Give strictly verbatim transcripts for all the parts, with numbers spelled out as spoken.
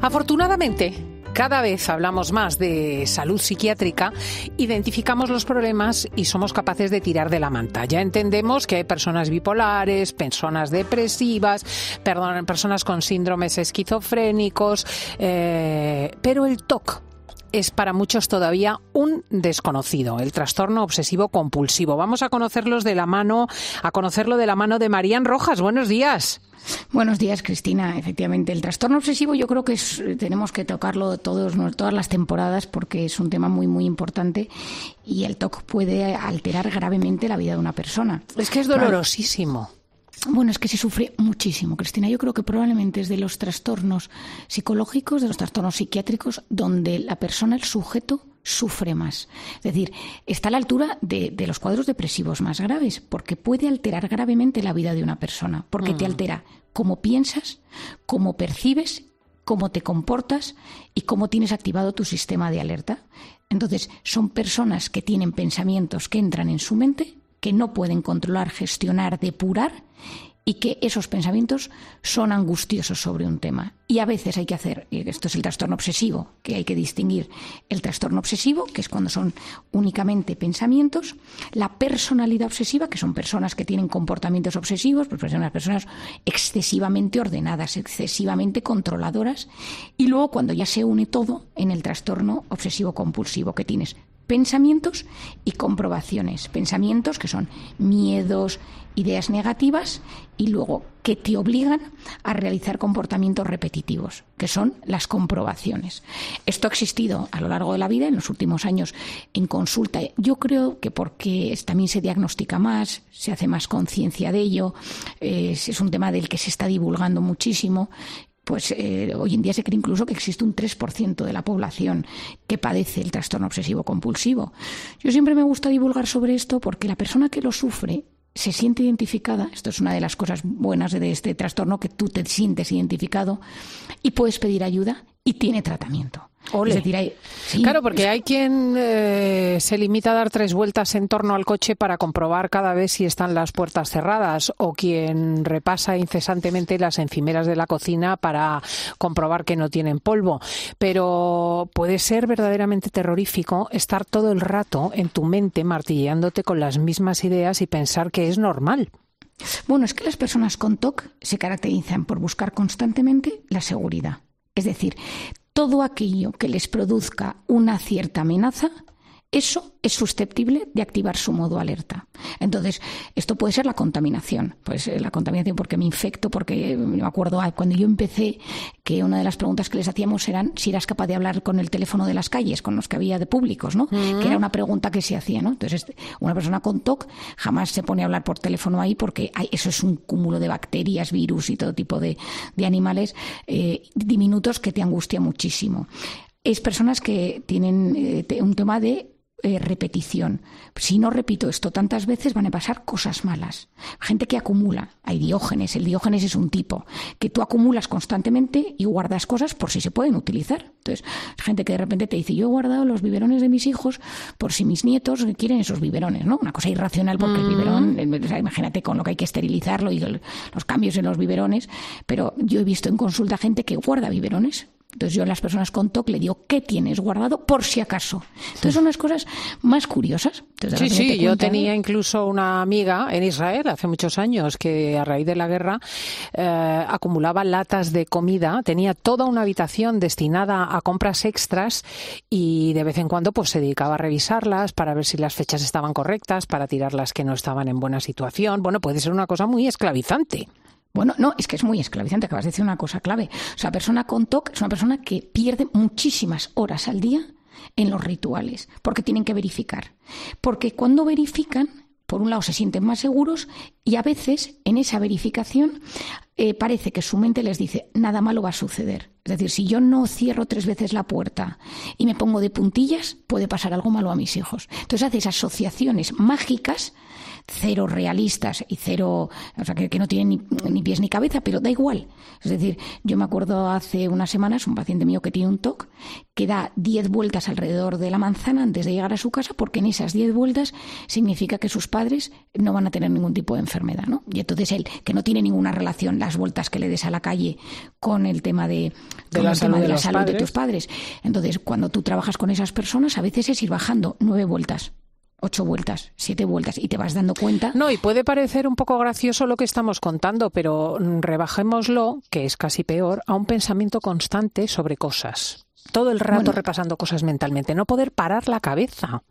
Afortunadamente, cada vez hablamos más de salud psiquiátrica, identificamos los problemas y somos capaces de tirar de la manta. Ya entendemos que hay personas bipolares, personas depresivas, perdón, personas con síndromes esquizofrénicos, eh, pero el T O C es para muchos todavía un desconocido, el trastorno obsesivo compulsivo. Vamos a conocerlos de la mano, a conocerlo de la mano de Marían Rojas. Buenos días. Buenos días, Cristina. Efectivamente, el trastorno obsesivo yo creo que es, tenemos que tocarlo todos, todas las temporadas porque es un tema muy, muy importante y el T O C puede alterar gravemente la vida de una persona. Es que es dolorosísimo. Bueno, es que se sufre muchísimo, Cristina. Yo creo que probablemente es de los trastornos psicológicos, de los trastornos psiquiátricos, donde la persona, el sujeto, sufre más. Es decir, está a la altura de, de los cuadros depresivos más graves, porque puede alterar gravemente la vida de una persona, porque mm. te altera cómo piensas, cómo percibes, cómo te comportas y cómo tienes activado tu sistema de alerta. Entonces, son personas que tienen pensamientos que entran en su mente, que no pueden controlar, gestionar, depurar y que esos pensamientos son angustiosos sobre un tema. Y a veces hay que hacer, y esto es el trastorno obsesivo, que hay que distinguir el trastorno obsesivo, que es cuando son únicamente pensamientos, la personalidad obsesiva, que son personas que tienen comportamientos obsesivos, pues son las personas excesivamente ordenadas, excesivamente controladoras, y luego cuando ya se une todo en el trastorno obsesivo compulsivo, que tienes pensamientos y comprobaciones. Pensamientos que son miedos, ideas negativas y luego que te obligan a realizar comportamientos repetitivos, que son las comprobaciones. Esto ha existido a lo largo de la vida, en los últimos años en consulta. Yo creo que porque también se diagnostica más, se hace más conciencia de ello, eh, es un tema del que se está divulgando muchísimo. Pues eh, hoy en día se cree incluso que existe un tres por ciento de la población que padece el trastorno obsesivo compulsivo. Yo siempre me gusta divulgar sobre esto porque la persona que lo sufre se siente identificada. Esto es una de las cosas buenas de este trastorno, que tú te sientes identificado y puedes pedir ayuda y tiene tratamiento. Ole. Es decir, hay, sí, claro, porque es... hay quien eh, se limita a dar tres vueltas en torno al coche para comprobar cada vez si están las puertas cerradas, o quien repasa incesantemente las encimeras de la cocina para comprobar que no tienen polvo. Pero puede ser verdaderamente terrorífico estar todo el rato en tu mente martilleándote con las mismas ideas y pensar que es normal. Bueno, es que las personas con T O C se caracterizan por buscar constantemente la seguridad. Es decir, todo aquello que les produzca una cierta amenaza, eso es susceptible de activar su modo alerta. Entonces, esto puede ser la contaminación. Pues la contaminación porque me infecto, porque me acuerdo cuando yo empecé que una de las preguntas que les hacíamos eran si eras capaz de hablar con el teléfono de las calles, con los que había de públicos, ¿no? Mm. Que era una pregunta que se hacía, ¿no? Entonces, una persona con T O C jamás se pone a hablar por teléfono ahí porque hay, eso es un cúmulo de bacterias, virus y todo tipo de, de animales eh, diminutos que te angustia muchísimo. Es personas que tienen eh, un tema de Eh, repetición. Si no repito esto tantas veces van a pasar cosas malas. Gente que acumula. Hay Diógenes. El Diógenes es un tipo que tú acumulas constantemente y guardas cosas por si se pueden utilizar. Entonces, gente que de repente te dice, yo he guardado los biberones de mis hijos por si mis nietos quieren esos biberones, ¿no? Una cosa irracional porque mm. el biberón, o sea, imagínate con lo que hay que esterilizarlo y el, los cambios en los biberones. Pero yo he visto en consulta gente que guarda biberones. Entonces yo a las personas con T O C le digo, ¿qué tienes guardado por si acaso? Entonces son las cosas más curiosas. Entonces, sí, sí, yo tenía incluso una amiga en Israel hace muchos años que a raíz de la guerra eh, acumulaba latas de comida, tenía toda una habitación destinada a compras extras y de vez en cuando pues se dedicaba a revisarlas para ver si las fechas estaban correctas, para tirar las que no estaban en buena situación. Bueno, puede ser una cosa muy esclavizante. Bueno, no, es que es muy esclavizante, acabas de decir una cosa clave. O sea, la persona con T O C es una persona que pierde muchísimas horas al día en los rituales, porque tienen que verificar. Porque cuando verifican, por un lado se sienten más seguros y a veces en esa verificación eh, parece que su mente les dice, nada malo va a suceder. Es decir, si yo no cierro tres veces la puerta y me pongo de puntillas, puede pasar algo malo a mis hijos. Entonces hace esas asociaciones mágicas cero realistas y cero, o sea, que, que no tienen ni, ni pies ni cabeza, pero da igual. Es decir, yo me acuerdo hace unas semanas un paciente mío que tiene un T O C que da diez vueltas alrededor de la manzana antes de llegar a su casa, porque en esas diez vueltas significa que sus padres no van a tener ningún tipo de enfermedad, ¿no? Y entonces él, que no tiene ninguna relación las vueltas que le des a la calle con el tema de, de con la el salud, tema de, de, la los salud padres. de tus padres. Entonces, cuando tú trabajas con esas personas, a veces es ir bajando nueve vueltas, ocho vueltas, siete vueltas, y te vas dando cuenta. No, y puede parecer un poco gracioso lo que estamos contando, pero rebajémoslo, que es casi peor, a un pensamiento constante sobre cosas. Todo el rato bueno, repasando cosas mentalmente, no poder parar la cabeza.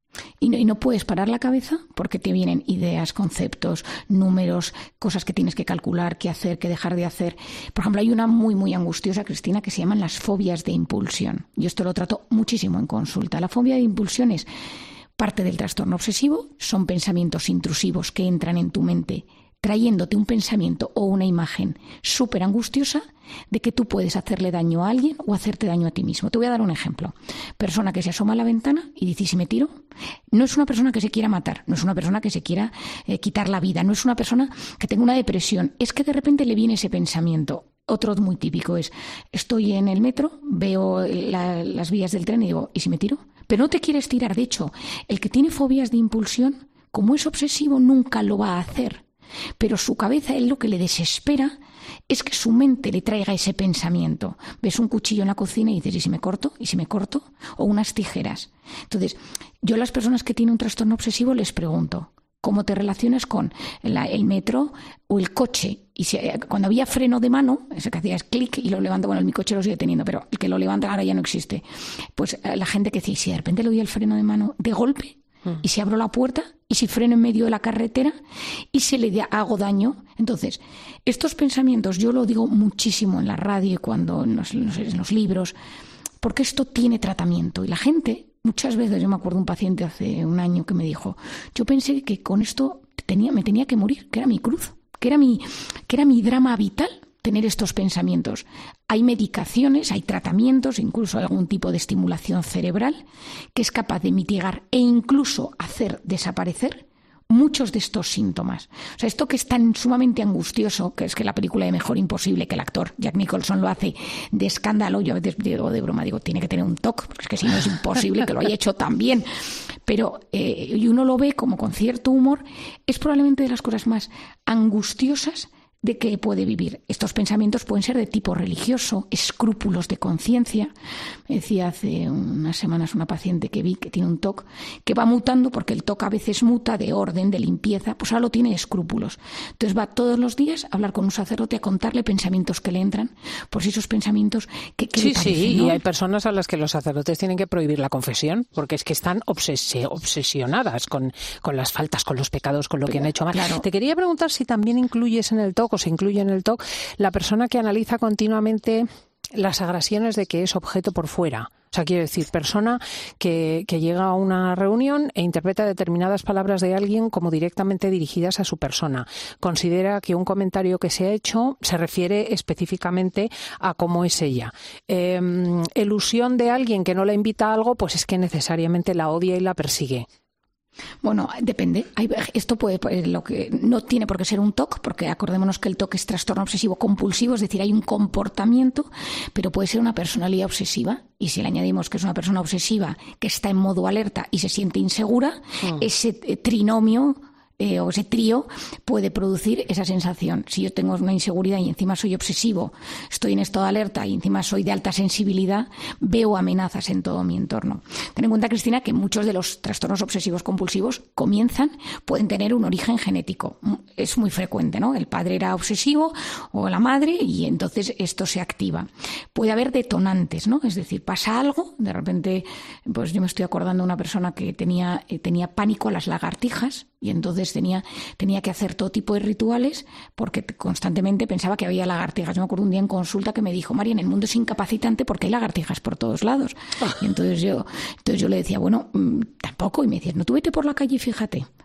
Y no, y no puedes parar la cabeza porque te vienen ideas, conceptos, números, cosas que tienes que calcular, qué hacer, qué dejar de hacer. Por ejemplo, hay una muy, muy angustiosa, Cristina, que se llaman las fobias de impulsión. Yo esto lo trato muchísimo en consulta. La fobia de impulsión es parte del trastorno obsesivo, son pensamientos intrusivos que entran en tu mente trayéndote un pensamiento o una imagen súper angustiosa de que tú puedes hacerle daño a alguien o hacerte daño a ti mismo. Te voy a dar un ejemplo. Persona que se asoma a la ventana y dice, ¿y si me tiro? No es una persona que se quiera matar, no es una persona que se quiera eh, quitar la vida, no es una persona que tenga una depresión, es que de repente le viene ese pensamiento. Otro muy típico es, estoy en el metro, veo la, las vías del tren y digo, ¿y si me tiro? Pero no te quieres tirar. De hecho, el que tiene fobias de impulsión, como es obsesivo, nunca lo va a hacer. Pero su cabeza, él lo que le desespera es que su mente le traiga ese pensamiento. Ves un cuchillo en la cocina y dices, ¿y si me corto? ¿Y si me corto? O unas tijeras. Entonces, yo a las personas que tienen un trastorno obsesivo les pregunto, ¿cómo te relacionas con la, el metro o el coche? Y si, cuando había freno de mano, ese que hacía es clic y lo levanta, bueno, mi coche lo sigue teniendo, pero el que lo levanta ahora ya no existe. Pues la gente que dice, si de repente le doy el freno de mano de golpe, y si abro la puerta, y si freno en medio de la carretera, y si le hago daño. Entonces, estos pensamientos yo lo digo muchísimo en la radio y cuando en los, en los libros, porque esto tiene tratamiento. Y la gente, muchas veces, yo me acuerdo de un paciente hace un año que me dijo, yo pensé que con esto tenía, me tenía que morir, que era mi cruz, que era mi, que era mi drama vital. Tener estos pensamientos. Hay medicaciones, hay tratamientos, incluso algún tipo de estimulación cerebral que es capaz de mitigar e incluso hacer desaparecer muchos de estos síntomas. O sea, esto que es tan sumamente angustioso, que es que la película de Mejor Imposible, que el actor Jack Nicholson lo hace de escándalo, yo a veces digo de broma, digo, tiene que tener un T O C, porque es que si no es imposible que lo haya hecho tan bien. Pero, eh, y uno lo ve como con cierto humor, es probablemente de las cosas más angustiosas de que puede vivir. Estos pensamientos pueden ser de tipo religioso, escrúpulos de conciencia. Me decía hace unas semanas una paciente que vi que tiene un T O C que va mutando, porque el T O C a veces muta de orden, de limpieza, pues ahora lo tiene de escrúpulos. Entonces va todos los días a hablar con un sacerdote, a contarle pensamientos que le entran, por si esos pensamientos que, que sí, le parecen, sí, ¿no? Y hay personas a las que los sacerdotes tienen que prohibir la confesión, porque es que están obses- obsesionadas con, con las faltas, con los pecados, con lo Pero, que han hecho mal. claro. Te quería preguntar si también incluyes en el T O C o se incluye en el T O C la persona que analiza continuamente las agresiones de que es objeto por fuera. O sea, quiero decir, persona que, que llega a una reunión e interpreta determinadas palabras de alguien como directamente dirigidas a su persona. Considera que un comentario que se ha hecho se refiere específicamente a cómo es ella. Eh, elusión de alguien que no la invita a algo, pues es que necesariamente la odia y la persigue. Bueno, depende. Hay, esto puede, lo que no tiene por qué ser un T O C, porque acordémonos que el T O C es trastorno obsesivo compulsivo, es decir, hay un comportamiento, pero puede ser una personalidad obsesiva. Y si le añadimos que es una persona obsesiva que está en modo alerta y se siente insegura, mm. ese trinomio Eh, o ese trío puede producir esa sensación. Si yo tengo una inseguridad y encima soy obsesivo, estoy en estado de alerta y encima soy de alta sensibilidad, veo amenazas en todo mi entorno. Ten en cuenta, Cristina, que muchos de los trastornos obsesivos compulsivos comienzan, pueden tener un origen genético. Es muy frecuente, ¿no? El padre era obsesivo o la madre y entonces esto se activa. Puede haber detonantes, ¿no? Es decir, pasa algo, de repente, pues yo me estoy acordando de una persona que tenía, eh, tenía pánico a las lagartijas y entonces tenía, tenía que hacer todo tipo de rituales porque constantemente pensaba que había lagartijas. Yo me acuerdo un día en consulta que me dijo, María, en el mundo es incapacitante porque hay lagartijas por todos lados. Y entonces yo, entonces yo le decía, bueno, mmm, tampoco. Y me decía, no, tú vete por la calle y fíjate.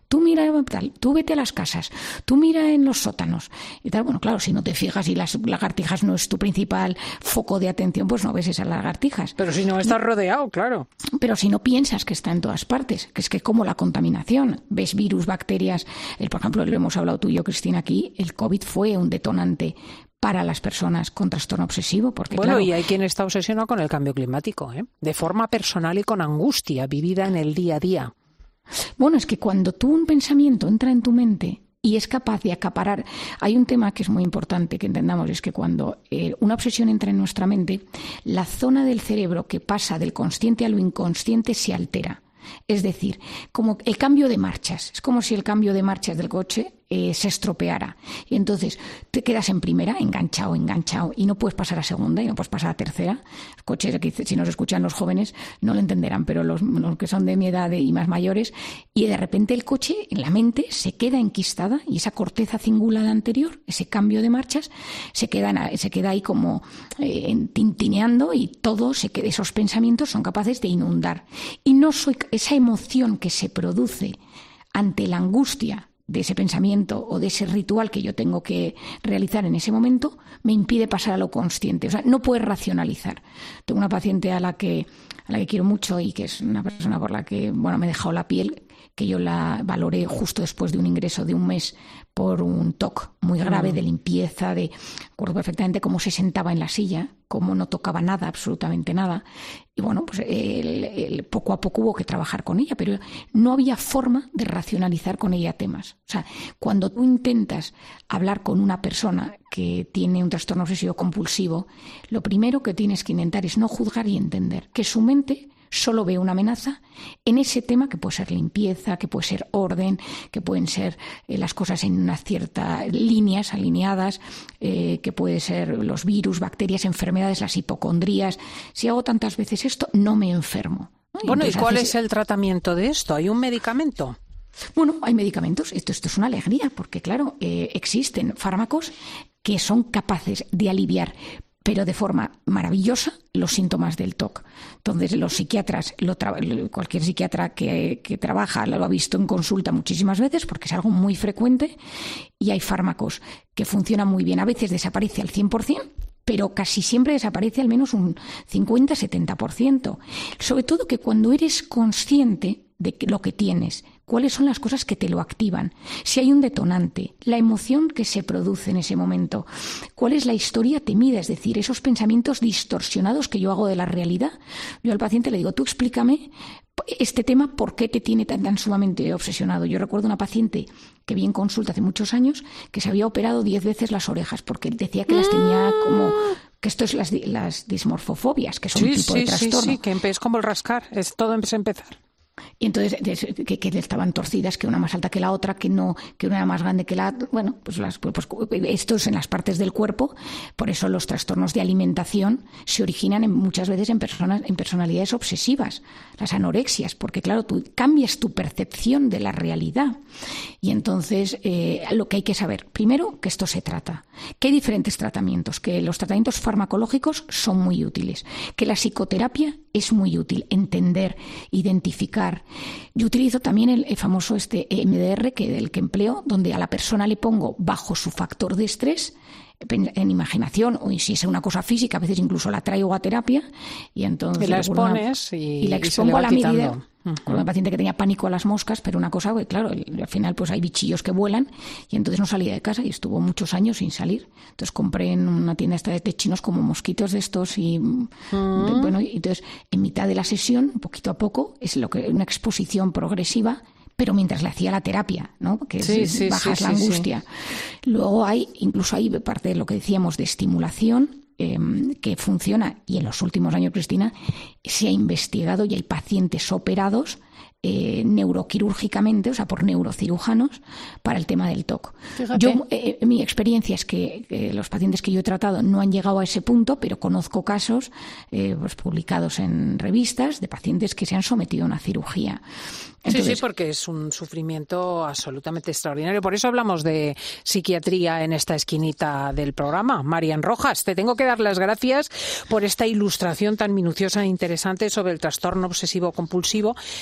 tú mira tal, tú vete a las casas, tú mira en los sótanos y tal. Bueno, claro, si no te fijas y las lagartijas no es tu principal foco de atención, pues no ves esas lagartijas. Pero si no estás rodeado, claro. Pero si no piensas que está en todas partes, que es que como la contaminación, ves virus, bacterias, el, por ejemplo, lo hemos hablado tú y yo, Cristina, aquí, el COVID fue un detonante para las personas con trastorno obsesivo. Porque, bueno, claro, y hay quien está obsesionado con el cambio climático, ¿eh? De forma personal y con angustia, vivida en el día a día. Bueno, es que cuando tú un pensamiento entra en tu mente y es capaz de acaparar, hay un tema que es muy importante que entendamos, es que cuando eh, una obsesión entra en nuestra mente, la zona del cerebro que pasa del consciente a lo inconsciente se altera. Es decir, como el cambio de marchas, es como si el cambio de marchas del coche eh, se estropeara. Y entonces te quedas en primera, enganchado, enganchado, y no puedes pasar a segunda y no puedes pasar a tercera. Los coches, aquí, si nos escuchan los jóvenes, no lo entenderán, pero los, los que son de mi edad y más mayores, y de repente el coche en la mente se queda enquistada y esa corteza cingulada anterior, ese cambio de marchas, se queda, se queda ahí como eh, tintineando y todo, se queda, esos pensamientos son capaces de inundar. Y no soy esa emoción que se produce ante la angustia de ese pensamiento o de ese ritual que yo tengo que realizar en ese momento, me impide pasar a lo consciente. O sea, no puedes racionalizar. Tengo una paciente a la que, a la que quiero mucho y que es una persona por la que, bueno, me he dejado la piel, que yo la valoré justo después de un ingreso de un mes por un T O C muy grave de limpieza, de recuerdo perfectamente cómo se sentaba en la silla, cómo no tocaba nada, absolutamente nada. Y bueno, pues el, el, poco a poco hubo que trabajar con ella, pero no había forma de racionalizar con ella temas. O sea, cuando tú intentas hablar con una persona que tiene un trastorno obsesivo compulsivo, lo primero que tienes que intentar es no juzgar y entender que su mente solo ve una amenaza en ese tema que puede ser limpieza, que puede ser orden, que pueden ser eh, las cosas en unas ciertas líneas alineadas, eh, que puede ser los virus, bacterias, enfermedades, las hipocondrías. Si hago tantas veces esto, no me enfermo, ¿no? Bueno, ¿y cuál haces... es el tratamiento de esto? ¿Hay un medicamento? Bueno, hay medicamentos. Esto, esto es una alegría, porque claro, eh, existen fármacos que son capaces de aliviar, pero de forma maravillosa, los síntomas del T O C. Entonces, los psiquiatras, lo tra- cualquier psiquiatra que, que trabaja lo ha visto en consulta muchísimas veces porque es algo muy frecuente y hay fármacos que funcionan muy bien. A veces desaparece al cien por ciento, pero casi siempre desaparece al menos un cincuenta a setenta por ciento. Sobre todo que cuando eres consciente de lo que tienes, cuáles son las cosas que te lo activan, si hay un detonante, la emoción que se produce en ese momento, cuál es la historia temida, es decir, esos pensamientos distorsionados que yo hago de la realidad. Yo al paciente le digo, tú explícame este tema, ¿por qué te tiene tan, tan sumamente obsesionado? Yo recuerdo una paciente que vi en consulta hace muchos años que se había operado diez veces las orejas porque decía que las tenía como... que esto es las, las dismorfofobias, que son sí, un tipo sí, de trastorno. Sí, sí, que es como el rascar, es todo es empezar. Y entonces que, que estaban torcidas, que una más alta que la otra, que no, que una era más grande que la otra. Bueno, pues, las, pues esto es en las partes del cuerpo. Por eso los trastornos de alimentación se originan en, muchas veces en personas, en personalidades obsesivas, las anorexias, porque claro, tú cambias tu percepción de la realidad. Y entonces eh, lo que hay que saber, primero, que esto se trata, que hay diferentes tratamientos, que los tratamientos farmacológicos son muy útiles, que la psicoterapia es muy útil, entender, identificar. Yo utilizo también el, el famoso este E M D R que del que empleo, donde a la persona le pongo bajo su factor de estrés en, en imaginación, o si es una cosa física, a veces incluso la traigo a terapia y entonces y la expones una, y, y la expongo y a la quitando. medida. Con una paciente que tenía pánico a las moscas, pero una cosa, claro, al final pues hay bichillos que vuelan y entonces no salía de casa y estuvo muchos años sin salir. Entonces compré en una tienda esta de chinos como mosquitos de estos y uh-huh. de, bueno, y entonces en mitad de la sesión, poquito a poco, es lo que una exposición progresiva, pero mientras le hacía la terapia, ¿no? Que sí, es, sí, bajas sí, la sí, angustia. Sí. Luego hay, incluso hay parte de lo que decíamos de estimulación, Eh, que funciona, y en los últimos años, Cristina, se ha investigado y hay pacientes operados eh, neuroquirúrgicamente, o sea, por neurocirujanos, para el tema del T O C. Fíjate. Yo, eh, mi experiencia es que eh, los pacientes que yo he tratado no han llegado a ese punto, pero conozco casos eh, pues, publicados en revistas de pacientes que se han sometido a una cirugía. Entonces, sí, sí, porque es un sufrimiento absolutamente extraordinario. Por eso hablamos de psiquiatría en esta esquinita del programa. Marian Rojas, te tengo que dar las gracias por esta ilustración tan minuciosa e interesante sobre el trastorno obsesivo compulsivo, que ciertamente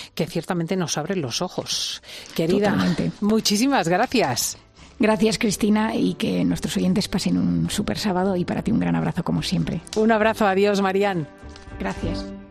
ciertamente nos abre los ojos. Querida, Totalmente. Muchísimas gracias. Gracias, Cristina, y que nuestros oyentes pasen un súper sábado y para ti un gran abrazo como siempre. Un abrazo, adiós, Marian. Gracias.